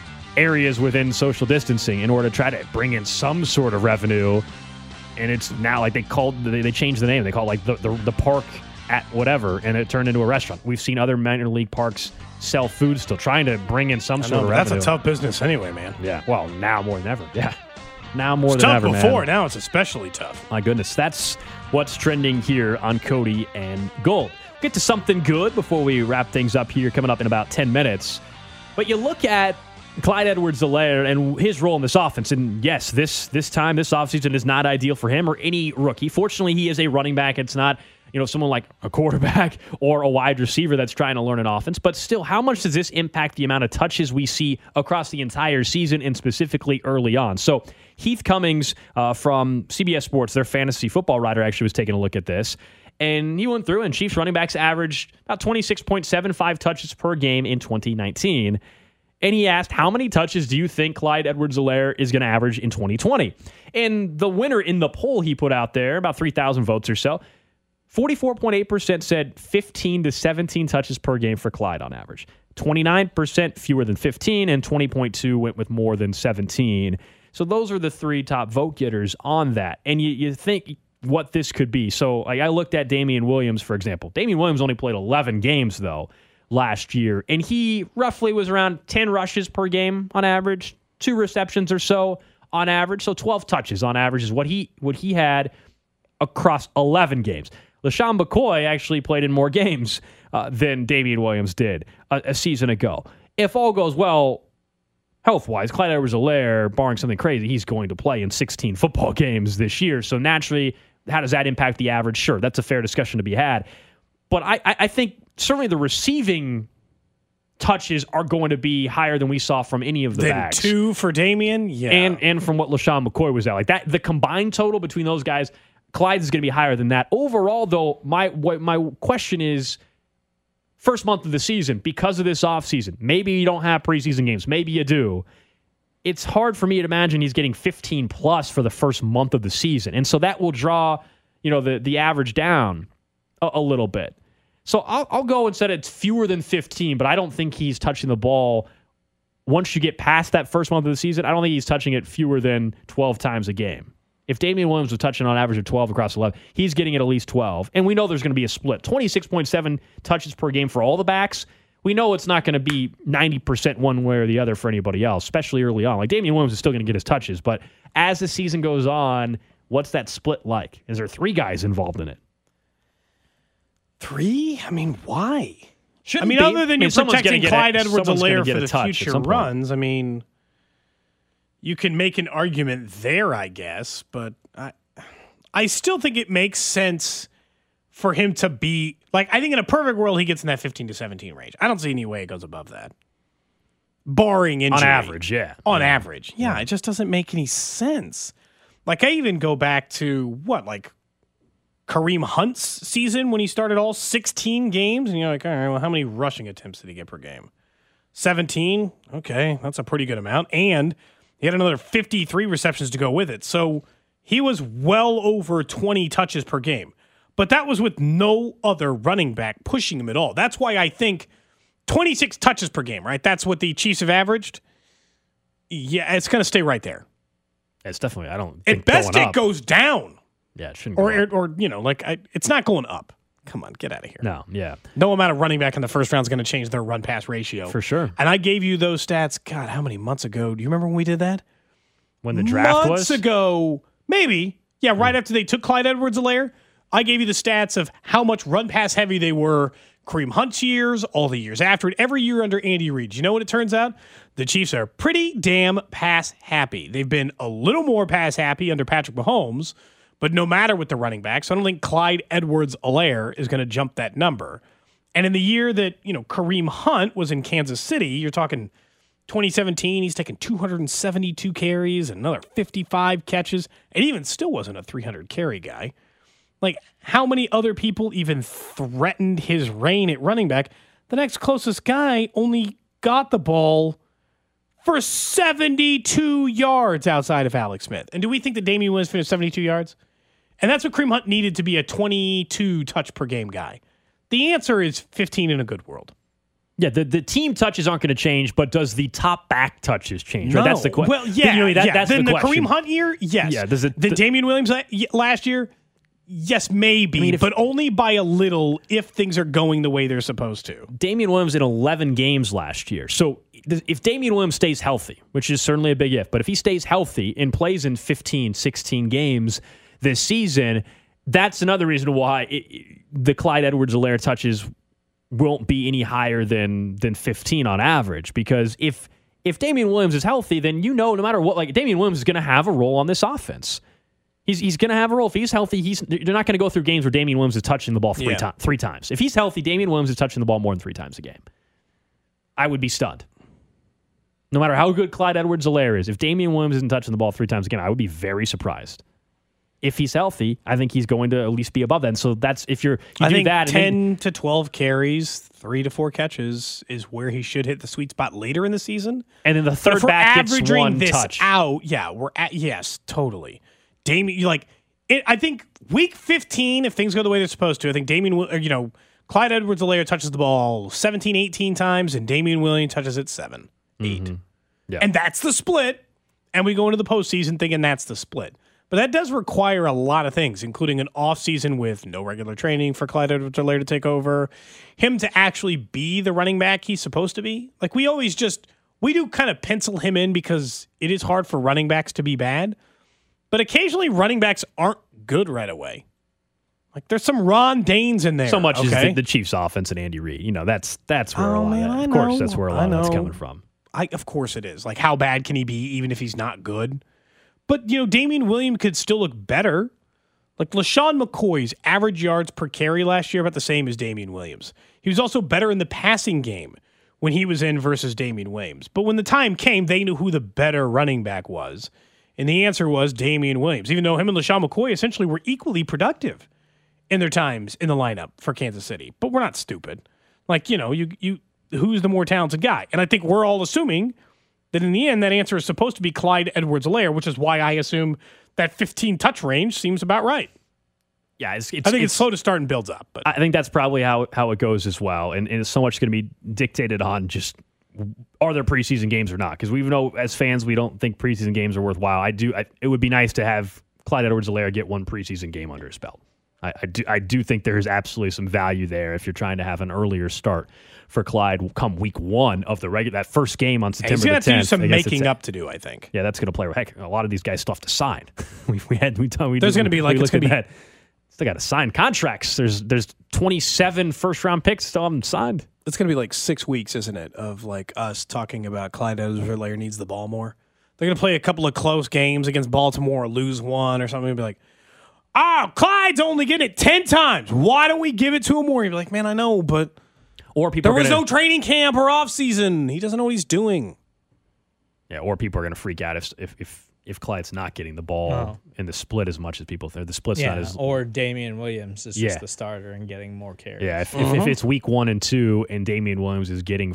Speaker 5: areas within social distancing in order to try to bring in some sort of revenue. And it's now like they changed the name. They call it like the park at whatever, and it turned into a restaurant. We've seen other minor league parks sell food, still trying to bring in some sort of revenue.
Speaker 7: That's a tough business anyway, man.
Speaker 5: Yeah. Well, now more than ever. Yeah. Now more than ever, man.
Speaker 7: It's tough before. Now it's especially tough.
Speaker 5: My goodness. That's what's trending here on Cody and Gold. Get to something good before we wrap things up here, coming up in about 10 minutes. But you look at Clyde Edwards-Helaire and his role in this offense, and yes, this offseason is not ideal for him or any rookie. Fortunately, he is a running back. It's not someone like a quarterback or a wide receiver that's trying to learn an offense. But still, how much does this impact the amount of touches we see across the entire season and specifically early on? So Heath Cummings from CBS Sports, their fantasy football writer, actually was taking a look at this. And he went through, and Chiefs running backs averaged about 26.75 touches per game in 2019. And he asked, how many touches do you think Clyde Edwards-Helaire is going to average in 2020? And the winner in the poll he put out there, about 3,000 votes or so, 44.8% said 15 to 17 touches per game for Clyde on average. 29% fewer than 15, and 20.2 went with more than 17. So those are the three top vote getters on that. And you think what this could be. So I looked at Damian Williams, for example. Damian Williams only played 11 games, though, last year. And he roughly was around 10 rushes per game on average, 2 receptions or so on average. So 12 touches on average is what he had across 11 games. LaShawn McCoy actually played in more games than Damian Williams did a season ago. If all goes well, health-wise, Clyde Edwards-Helaire, barring something crazy, he's going to play in 16 football games this year. So naturally, how does that impact the average? Sure, that's a fair discussion to be had. But I think certainly the receiving touches are going to be higher than we saw from any of the backs.
Speaker 7: 2 for Damian? Yeah.
Speaker 5: And from what LaShawn McCoy was at. Like that, the combined total between those guys, Clyde is going to be higher than that. Overall, though, my question is, first month of the season, because of this offseason, maybe you don't have preseason games. Maybe you do. It's hard for me to imagine he's getting 15-plus for the first month of the season. And so that will draw, the average down a little bit. So I'll go and say it's fewer than 15, but I don't think he's touching the ball once you get past that first month of the season, I don't think he's touching it fewer than 12 times a game. If Damian Williams was touching on average of 12 across 11, he's getting it at least 12. And we know there's going to be a split. 26.7 touches per game for all the backs. We know it's not going to be 90% one way or the other for anybody else, especially early on. Like, Damian Williams is still going to get his touches, but as the season goes on, what's that split like? Is there 3 guys involved in it?
Speaker 7: 3? I mean, why?
Speaker 5: Shouldn't
Speaker 7: be. Other than you're protecting Clyde Edwards-Helaire for the future runs, I mean, you can make an argument there, I guess, but I still think it makes sense for him to be, like, I think in a perfect world, he gets in that 15 to 17 range. I don't see any way it goes above that. Barring injury.
Speaker 5: On average, yeah.
Speaker 7: On average. Yeah, it just doesn't make any sense. Like, I even go back to, like Kareem Hunt's season when he started all 16 games, and you're like, all right, well, how many rushing attempts did he get per game? 17? Okay, that's a pretty good amount. And he had another 53 receptions to go with it. So he was well over 20 touches per game. But that was with no other running back pushing him at all. That's why I think 26 touches per game, right? That's what the Chiefs have averaged. Yeah, it's going to stay right there.
Speaker 5: It's definitely, I don't think
Speaker 7: at best
Speaker 5: going
Speaker 7: it
Speaker 5: up.
Speaker 7: Goes down.
Speaker 5: Yeah, it shouldn't go up.
Speaker 7: Or you know, like it's not going up. Come on, get out of here.
Speaker 5: No, yeah.
Speaker 7: No amount of running back in the first round is going to change their run-pass ratio.
Speaker 5: For sure.
Speaker 7: And I gave you those stats, God, how many months ago? Do you remember when we did that?
Speaker 5: When the draft
Speaker 7: months ago, maybe. Yeah, right after they took Clyde Edwards-Helaire. I gave you the stats of how much run-pass heavy they were Kareem Hunt's years, all the years after it, every year under Andy Reid. You know what it turns out? The Chiefs are pretty damn pass-happy. They've been a little more pass-happy under Patrick Mahomes, but no matter with the running backs, I don't think Clyde Edwards-Helaire is going to jump that number. And in the year that, Kareem Hunt was in Kansas City, you're talking 2017, he's taken 272 carries, another 55 catches, and even still wasn't a 300-carry guy. Like, how many other people even threatened his reign at running back? The next closest guy only got the ball for 72 yards outside of Alex Smith. And do we think that Damian Williams finished 72 yards? And that's what Kareem Hunt needed to be a 22 touch per game guy. The answer is 15 in a good world.
Speaker 5: Yeah, the team touches aren't going to change, but does the top back touches change?
Speaker 7: No.
Speaker 5: Right? That's the question.
Speaker 7: Well, yeah.
Speaker 5: That's
Speaker 7: then
Speaker 5: the
Speaker 7: Kareem Hunt year, yes.
Speaker 5: Yeah,
Speaker 7: then Damian Williams last year, yes, maybe, but only by a little if things are going the way they're supposed to.
Speaker 5: Damian Williams in 11 games last year. So if Damian Williams stays healthy, which is certainly a big if, but if he stays healthy and plays in 15, 16 games this season, that's another reason why the Clyde Edwards-Helaire touches won't be any higher than 15 on average. Because if Damian Williams is healthy, then no matter what, like Damian Williams is going to have a role on this offense. He's going to have a role. If he's healthy, they're not going to go through games where Damian Williams is touching the ball three times. If he's healthy, Damian Williams is touching the ball more than 3 times a game. I would be stunned. No matter how good Clyde Edwards-Helaire is, if Damian Williams isn't touching the ball 3 times a game, I would be very surprised. If he's healthy, I think he's going to at least be above that. And so that's if you do that.
Speaker 7: 10 to 12 carries, 3 to 4 catches is where he should hit the sweet spot later in the season.
Speaker 5: And then the third back gets 1
Speaker 7: this
Speaker 5: touch.
Speaker 7: We're at yes, totally. Damian, I think week 15, if things go the way they're supposed to, I think Clyde Edwards-Helaire touches the ball 17, 18 times, and Damian Williams touches it 7, 8.
Speaker 5: Mm-hmm. Yeah.
Speaker 7: And that's the split. And we go into the postseason thinking that's the split. But that does require a lot of things, including an offseason with no regular training for Clyde Edwards-Helaire to take over, him to actually be the running back he's supposed to be. Like, we do kind of pencil him in because it is hard for running backs to be bad. But occasionally running backs aren't good right away. Like, there's some Ron Danes in there.
Speaker 5: So much is the Chiefs' offense and Andy Reid. That's where a lot of that, that's where a lot of that's coming from.
Speaker 7: Of course it is. Like, how bad can he be even if he's not good? But, Damian Williams could still look better. Like, LaShawn McCoy's average yards per carry last year about the same as Damian Williams. He was also better in the passing game when he was in versus Damian Williams. But when the time came, they knew who the better running back was. And the answer was Damian Williams, even though him and LaShawn McCoy essentially were equally productive in their times in the lineup for Kansas City. But we're not stupid. Like, who's the more talented guy? And I think we're all assuming that in the end, that answer is supposed to be Clyde Edwards-Helaire, which is why I assume that 15 touch range seems about right.
Speaker 5: Yeah, I think
Speaker 7: it's slow to start and builds up. But
Speaker 5: I think that's probably how it goes as well. And so much is going to be dictated on just are there preseason games or not? Because we know as fans we don't think preseason games are worthwhile. It would be nice to have Clyde Edwards-Helaire get one preseason game under his belt. I do think there's absolutely some value there if you're trying to have an earlier start for Clyde come week 1 of the that first game on September the 10th.
Speaker 7: He's going to have to do some making up to do, I think.
Speaker 5: Yeah, that's going to play. Heck, a lot of these guys still have to sign. There's
Speaker 7: going to be like, it's going to be.
Speaker 5: Still got to sign contracts. There's 27 first-round picks still haven't signed.
Speaker 7: It's going to be like 6 weeks, isn't it, of like us talking about Clyde Edwards-Helaire needs the ball more. They're going to play a couple of close games against Baltimore or lose one or something and be like, Clyde's only getting it 10 times. Why don't we give it to him more? You'd be like, man, I know, but there was no training camp or offseason. He doesn't know what he's doing.
Speaker 5: Yeah, or people are going to freak out if Clyde's not getting the ball in the split as much as people think. The split's not as...
Speaker 8: or Damian Williams is just the starter and getting more carries.
Speaker 5: Yeah, if it's week 1 and 2 and Damian Williams is getting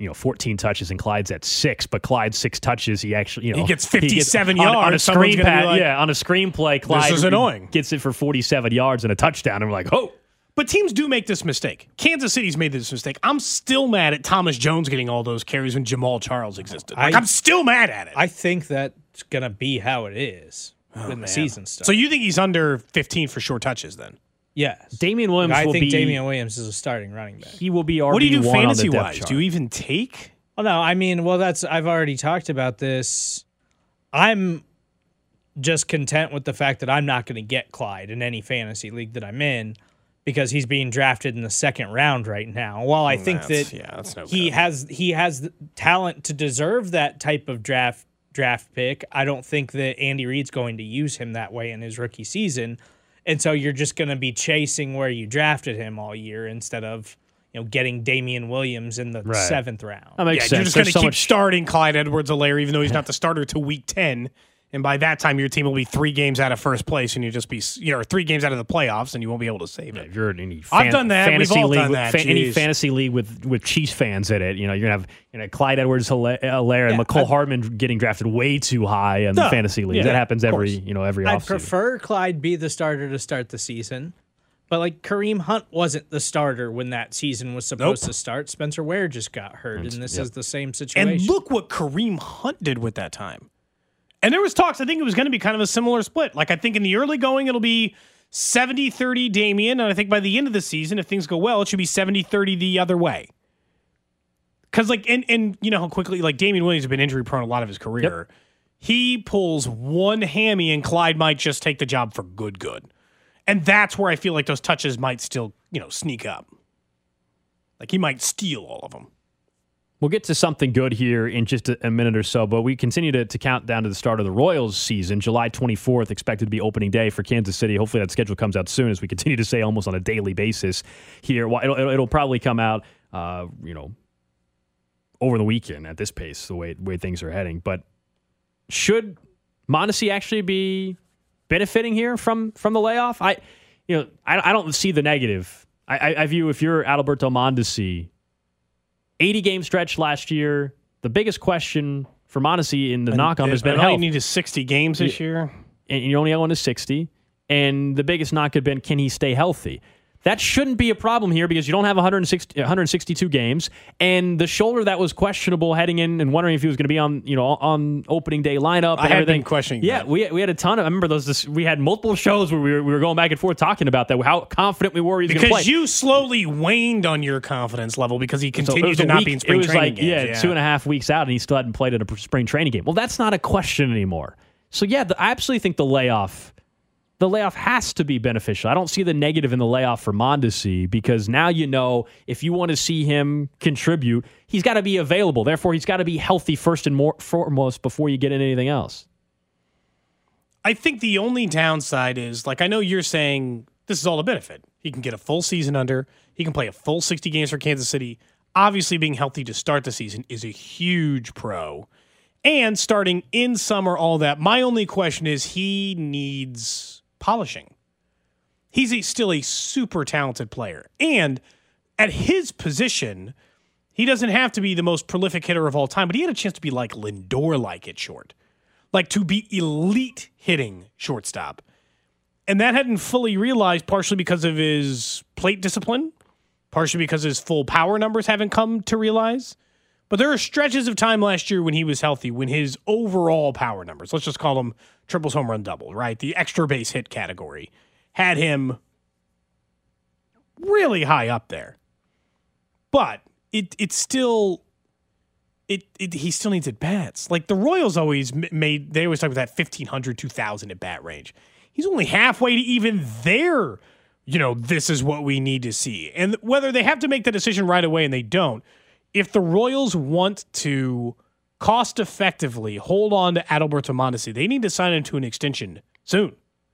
Speaker 5: 14 touches and Clyde's at 6, but Clyde's 6 touches, he actually
Speaker 7: he gets 57 yards
Speaker 5: on a screen
Speaker 7: pad.
Speaker 5: Like, on a screenplay. Clyde
Speaker 7: this is annoying.
Speaker 5: Gets it for 47 yards and a touchdown, and we're like, oh.
Speaker 7: But teams do make this mistake. Kansas City's made this mistake. I'm still mad at Thomas Jones getting all those carries when Jamal Charles existed. I'm still mad at it.
Speaker 8: I think that's going to be how it is when the season starts.
Speaker 7: So you think he's under 15 for short touches then?
Speaker 8: Yes.
Speaker 5: Damian Williams
Speaker 8: Damian Williams is a starting running back.
Speaker 5: He will be RB1
Speaker 7: What do you do
Speaker 5: fantasy-wise?
Speaker 7: fantasy-wise? Do you even take?
Speaker 8: Oh, no. I mean, I've already talked about this. I'm just content with the fact that I'm not going to get Clyde in any fantasy league that I'm in, because he's being drafted in the 2nd round right now. While I think he has the talent to deserve that type of draft pick, I don't think that Andy Reid's going to use him that way in his rookie season. And so you're just going to be chasing where you drafted him all year instead of getting Damian Williams in the 7th round.
Speaker 5: That makes sense.
Speaker 7: You're just going to keep starting Clyde Edwards-Helaire even though he's not the starter till week 10. And by that time, your team will be 3 games out of first place, and you'll just be 3 games out of the playoffs, and you won't be able to save it.
Speaker 5: If you're in any
Speaker 7: I've done that. We've all done that.
Speaker 5: Any fantasy league with Chiefs fans in it, you're gonna have Clyde Edwards-Helaire and McCole Hardman getting drafted way too high in the fantasy league. That happens every offseason.
Speaker 8: I'd prefer Clyde be the starter to start the season, but Kareem Hunt wasn't the starter when that season was supposed to start. Spencer Ware just got hurt, and this is the same situation.
Speaker 7: And look what Kareem Hunt did with that time. And there was talks, I think it was going to be kind of a similar split. I think in the early going, it'll be 70-30 Damian, and I think by the end of the season, if things go well, it should be 70-30 the other way. Because, and you know how quickly, Damian Williams has been injury-prone a lot of his career. Yep. He pulls one hammy, and Clyde might just take the job for good. And that's where I feel like those touches might still, sneak up. He might steal all of them.
Speaker 5: We'll get to something good here in just a minute or so, but we continue to count down to the start of the Royals season. July 24th, expected to be opening day for Kansas City. Hopefully that schedule comes out soon, as we continue to say almost on a daily basis here. Well, it'll probably come out, over the weekend at this pace, the way things are heading. But should Mondesi actually be benefiting here from the layoff? I don't see the negative. I view, if you're Adalberto Mondesi, 80-game stretch last year. The biggest question for Mondesi in the knock-on has been
Speaker 7: all
Speaker 5: health.
Speaker 7: you need is 60 games this year.
Speaker 5: And you only have one to 60. And the biggest knock had been, can he stay healthy? That shouldn't be a problem here because you don't have 162 games. And the shoulder that was questionable heading in and wondering if he was going to be on opening day lineup.
Speaker 7: I had been questioning that.
Speaker 5: We had a ton of. I remember we had multiple shows where we were going back and forth talking about that, how confident we were he was going to play.
Speaker 7: Because you slowly waned on your confidence level because he continued to not be in spring training games.
Speaker 5: 2.5 weeks out and he still hadn't played in a spring training game. Well, that's not a question anymore. So I absolutely think the layoff has to be beneficial. I don't see the negative in the layoff for Mondesi because now if you want to see him contribute, he's got to be available. Therefore, he's got to be healthy first and foremost before you get into anything else.
Speaker 7: I think the only downside is, I know you're saying this is all a benefit. He can get a full season under. He can play a full 60 games for Kansas City. Obviously, being healthy to start the season is a huge pro. And starting in summer, all that. My only question is he needs polishing. He's still a super talented player. And at his position, he doesn't have to be the most prolific hitter of all time, but he had a chance to be like Lindor-like at short. To be elite hitting shortstop. And that hadn't fully realized, partially because of his plate discipline, partially because his full power numbers haven't come to realize. But there are stretches of time last year when he was healthy, when his overall power numbers, let's just call them triples, home run, double, right? The extra base hit category had him really high up there. But he still needs at bats. Like the Royals always they always talk about that 1,500, 2,000 at bat range. He's only halfway to even there. This is what we need to see. And whether they have to make the decision right away and they don't, if the Royals want to cost effectively hold on to Adalberto Mondesi, they need to sign him to an extension soon,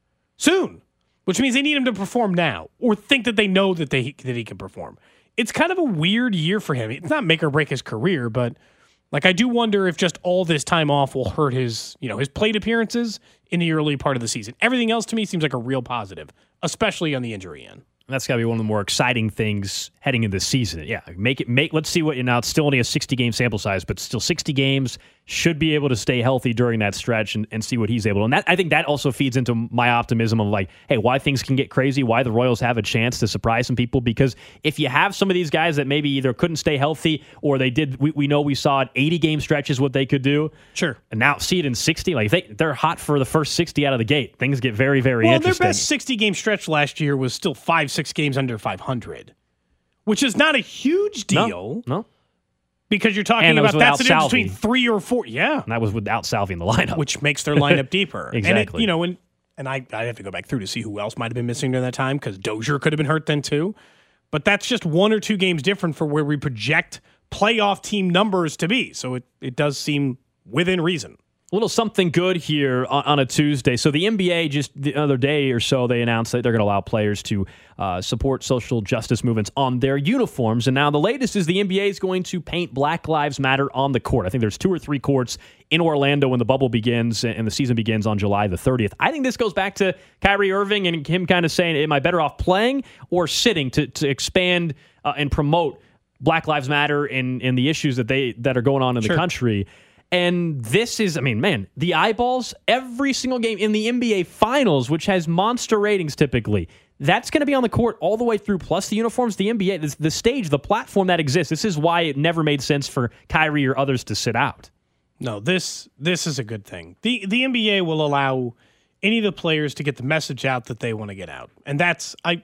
Speaker 7: which means they need him to perform now or think that they know that he can perform. It's kind of a weird year for him. It's not make or break his career, but I do wonder if just all this time off will hurt his plate appearances in the early part of the season. Everything else to me seems like a real positive, especially on the injury end.
Speaker 5: That's got to be one of the more exciting things heading into the season. Yeah, let's see what now. It's still only a 60-game sample size, but still 60 games. Should be able to stay healthy during that stretch and see what he's able to. And I think that also feeds into my optimism of hey, why things can get crazy, why the Royals have a chance to surprise some people. Because if you have some of these guys that maybe either couldn't stay healthy or they did, we know we saw at 80-game stretches what they could do.
Speaker 7: Sure.
Speaker 5: And now see it in 60. They're hot for the first 60 out of the gate. Things get very, very interesting.
Speaker 7: Their best 60-game stretch last year was still 5-6 games under 500, which is not a huge deal.
Speaker 5: No.
Speaker 7: Because you're talking about that's the difference between 3 or 4. Yeah.
Speaker 5: And that was without Salvi in the lineup.
Speaker 7: Which makes their lineup deeper.
Speaker 5: Exactly.
Speaker 7: And I have to go back through to see who else might have been missing during that time because Dozier could have been hurt then too. But that's just 1 or 2 games different for where we project playoff team numbers to be. So it does seem within reason.
Speaker 5: A little something good here on a Tuesday. So the NBA just the other day or so, they announced that they're going to allow players to support social justice movements on their uniforms. And now the latest is the NBA is going to paint Black Lives Matter on the court. I think there's 2 or 3 courts in Orlando when the bubble begins and the season begins on July the 30th. I think this goes back to Kyrie Irving and him kind of saying, am I better off playing or sitting to expand and promote Black Lives Matter and the issues that are going on in the country. And this is, the eyeballs, every single game in the NBA Finals, which has monster ratings typically, that's going to be on the court all the way through, plus the uniforms, the NBA, the stage, the platform that exists. This is why it never made sense for Kyrie or others to sit out.
Speaker 7: No, this is a good thing. The NBA will allow any of the players to get the message out that they want to get out. And that's, I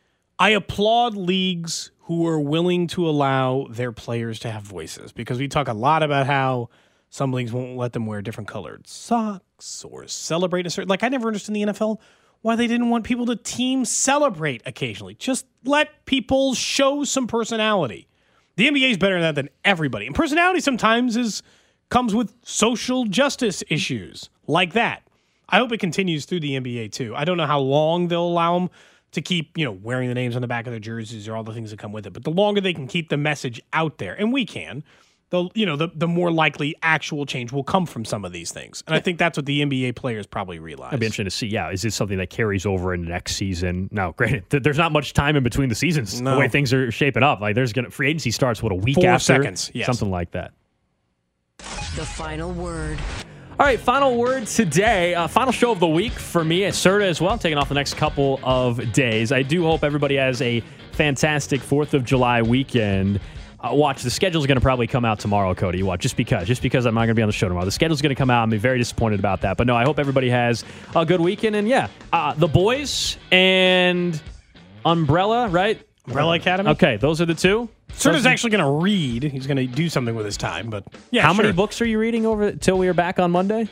Speaker 7: applaud leagues who are willing to allow their players to have voices, because we talk a lot about how some leagues won't let them wear different colored socks or celebrate a certain... I never understood in the NFL why they didn't want people to team celebrate occasionally. Just let people show some personality. The NBA is better at that than everybody. And personality sometimes comes with social justice issues like that. I hope it continues through the NBA too. I don't know how long they'll allow them to keep, wearing the names on the back of their jerseys or all the things that come with it. But the longer they can keep the message out there, and we can... the more likely actual change will come from some of these things. And I think that's what the NBA players probably realize.
Speaker 5: I'd be interested to see, is this something that carries over into next season? Now, granted, there's not much time in between the seasons, the way things are shaping up. Free agency starts, a week
Speaker 7: 4
Speaker 5: after?
Speaker 7: seconds, yes.
Speaker 5: Something like that.
Speaker 9: The final word.
Speaker 5: All right, final word today. Final show of the week for me at Serta as well, taking off the next couple of days. I do hope everybody has a fantastic 4th of July weekend. Watch, the schedule's going to probably come out tomorrow, Cody. Watch, just because I'm not going to be on the show tomorrow. The schedule's going to come out. I'm very disappointed about that. But no, I hope everybody has a good weekend. And the boys and Umbrella, right?
Speaker 7: Umbrella Academy?
Speaker 5: Okay, those are the 2.
Speaker 7: Serta's actually going to read. He's going to do something with his time, but
Speaker 5: How many books are you reading over till we are back on Monday?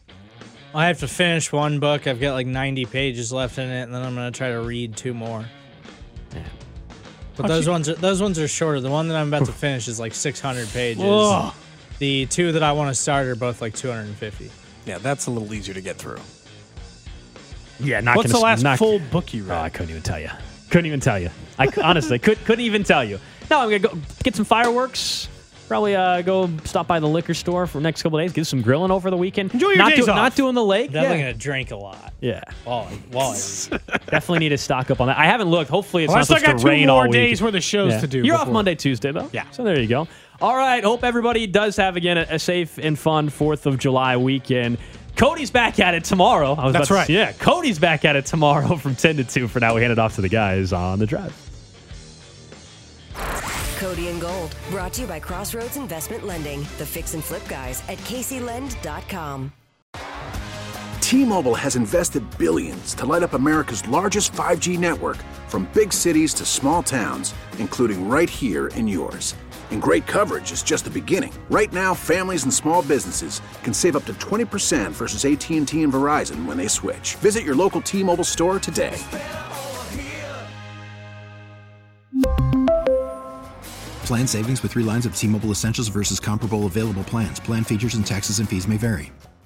Speaker 8: I have to finish one book. I've got 90 pages left in it, and then I'm going to try to read 2 more. Yeah. But those ones are shorter. The one that I'm about to finish is 600 pages.
Speaker 7: Ugh.
Speaker 8: The 2 that I want to start are both 250.
Speaker 7: Yeah, that's a little easier to get through.
Speaker 5: Yeah, not
Speaker 7: What's
Speaker 5: gonna,
Speaker 7: the last
Speaker 5: not,
Speaker 7: full book you read?
Speaker 5: I couldn't even tell you. I honestly couldn't even tell you. No, I'm gonna go get some fireworks. Probably go stop by the liquor store for the next couple of days. Get some grilling over the weekend.
Speaker 7: Enjoy your days off.
Speaker 5: Not doing the lake.
Speaker 8: Definitely gonna drink a lot.
Speaker 5: Yeah.
Speaker 8: While
Speaker 5: Definitely need to stock up on that. I haven't looked. Hopefully it's not supposed to rain all week.
Speaker 7: I still got 2 more days worth of shows to do.
Speaker 5: You're off Monday, Tuesday though.
Speaker 7: Yeah.
Speaker 5: So there you go. All right. Hope everybody does have again a safe and fun 4th of July weekend. Cody's back at it tomorrow.
Speaker 7: That's right.
Speaker 5: Cody's back at it tomorrow from 10 to 2. For now, we hand it off to the guys on the drive.
Speaker 9: Cody and Gold, brought to you by Crossroads Investment Lending, the fix and flip guys at CaseyLend.com.
Speaker 3: T-Mobile has invested billions to light up America's largest 5G network, from big cities to small towns, including right here in yours. And great coverage is just the beginning. Right now, families and small businesses can save up to 20% versus AT&T and Verizon when they switch. Visit your local T-Mobile store today.
Speaker 4: Plan savings with 3 lines of T-Mobile Essentials versus comparable available plans. Plan features and taxes and fees may vary.